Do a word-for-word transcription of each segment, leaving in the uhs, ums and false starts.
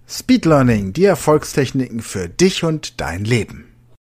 Speed Learning, die Erfolgstechniken für dich und dein Leben.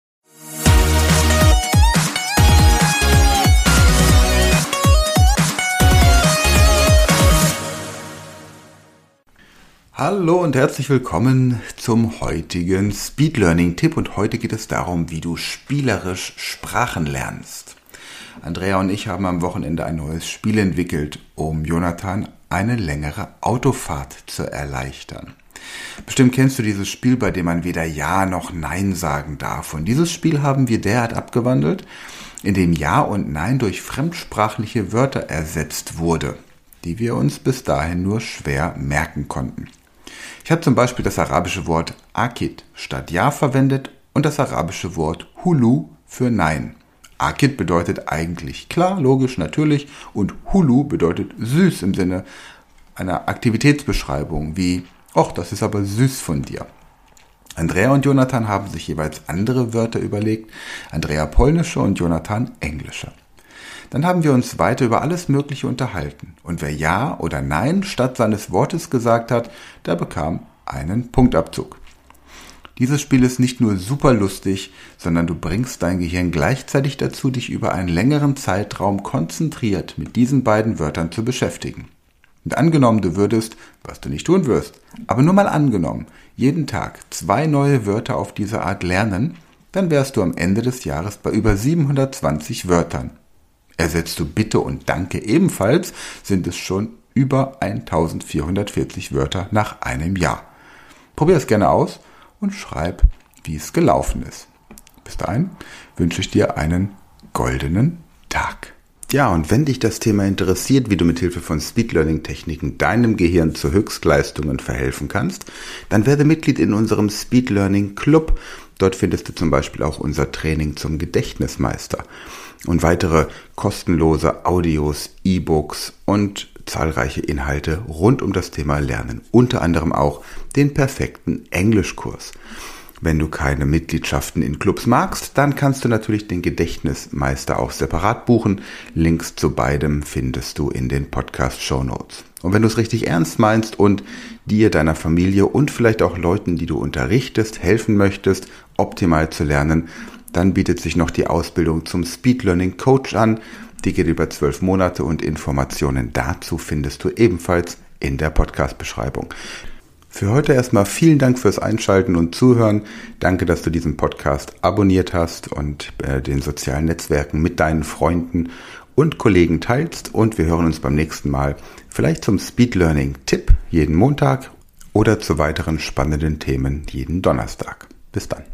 Hallo und herzlich willkommen zum heutigen Speed Learning Tipp, und heute geht es darum, wie du spielerisch Sprachen lernst. Andrea und ich haben am Wochenende ein neues Spiel entwickelt, um Jonathan eine längere Autofahrt zu erleichtern. Bestimmt kennst du dieses Spiel, bei dem man weder Ja noch Nein sagen darf. Und dieses Spiel haben wir derart abgewandelt, in dem Ja und Nein durch fremdsprachliche Wörter ersetzt wurde, die wir uns bis dahin nur schwer merken konnten. Ich habe zum Beispiel das arabische Wort Akid statt Ja verwendet und das arabische Wort Hulu für Nein. Akid bedeutet eigentlich klar, logisch, natürlich, und Hulu bedeutet süß im Sinne einer Aktivitätsbeschreibung wie »Och, das ist aber süß von dir«. Andrea und Jonathan haben sich jeweils andere Wörter überlegt, Andrea polnische und Jonathan englische. Dann haben wir uns weiter über alles Mögliche unterhalten, und wer Ja oder Nein statt seines Wortes gesagt hat, der bekam einen Punktabzug. Dieses Spiel ist nicht nur super lustig, sondern du bringst dein Gehirn gleichzeitig dazu, dich über einen längeren Zeitraum konzentriert mit diesen beiden Wörtern zu beschäftigen. Und angenommen, du würdest, was du nicht tun wirst, aber nur mal angenommen, jeden Tag zwei neue Wörter auf diese Art lernen, dann wärst du am Ende des Jahres bei über siebenhundertzwanzig Wörtern. Ersetzt du Bitte und Danke ebenfalls, sind es schon über eintausendvierhundertvierzig Wörter nach einem Jahr. Probier es gerne aus und schreib, wie es gelaufen ist. Bis dahin wünsche ich dir einen goldenen Tag. Ja, und wenn dich das Thema interessiert, wie du mit Hilfe von Speed Learning Techniken deinem Gehirn zu Höchstleistungen verhelfen kannst, dann werde Mitglied in unserem Speed Learning Club. Dort findest du zum Beispiel auch unser Training zum Gedächtnismeister und weitere kostenlose Audios, E-Books und zahlreiche Inhalte rund um das Thema Lernen, unter anderem auch den perfekten Englischkurs. Wenn du keine Mitgliedschaften in Clubs magst, dann kannst du natürlich den Gedächtnismeister auch separat buchen. Links zu beidem findest du in den Podcast-Shownotes. Und wenn du es richtig ernst meinst und dir, deiner Familie und vielleicht auch Leuten, die du unterrichtest, helfen möchtest, optimal zu lernen, dann bietet sich noch die Ausbildung zum Speed Learning Coach an. Die geht über zwölf Monate und Informationen dazu findest du ebenfalls in der Podcast-Beschreibung. Für heute erstmal vielen Dank fürs Einschalten und Zuhören. Danke, dass du diesen Podcast abonniert hast und äh, den sozialen Netzwerken mit deinen Freunden und Kollegen teilst. Und wir hören uns beim nächsten Mal vielleicht zum Speed Learning Tipp jeden Montag oder zu weiteren spannenden Themen jeden Donnerstag. Bis dann.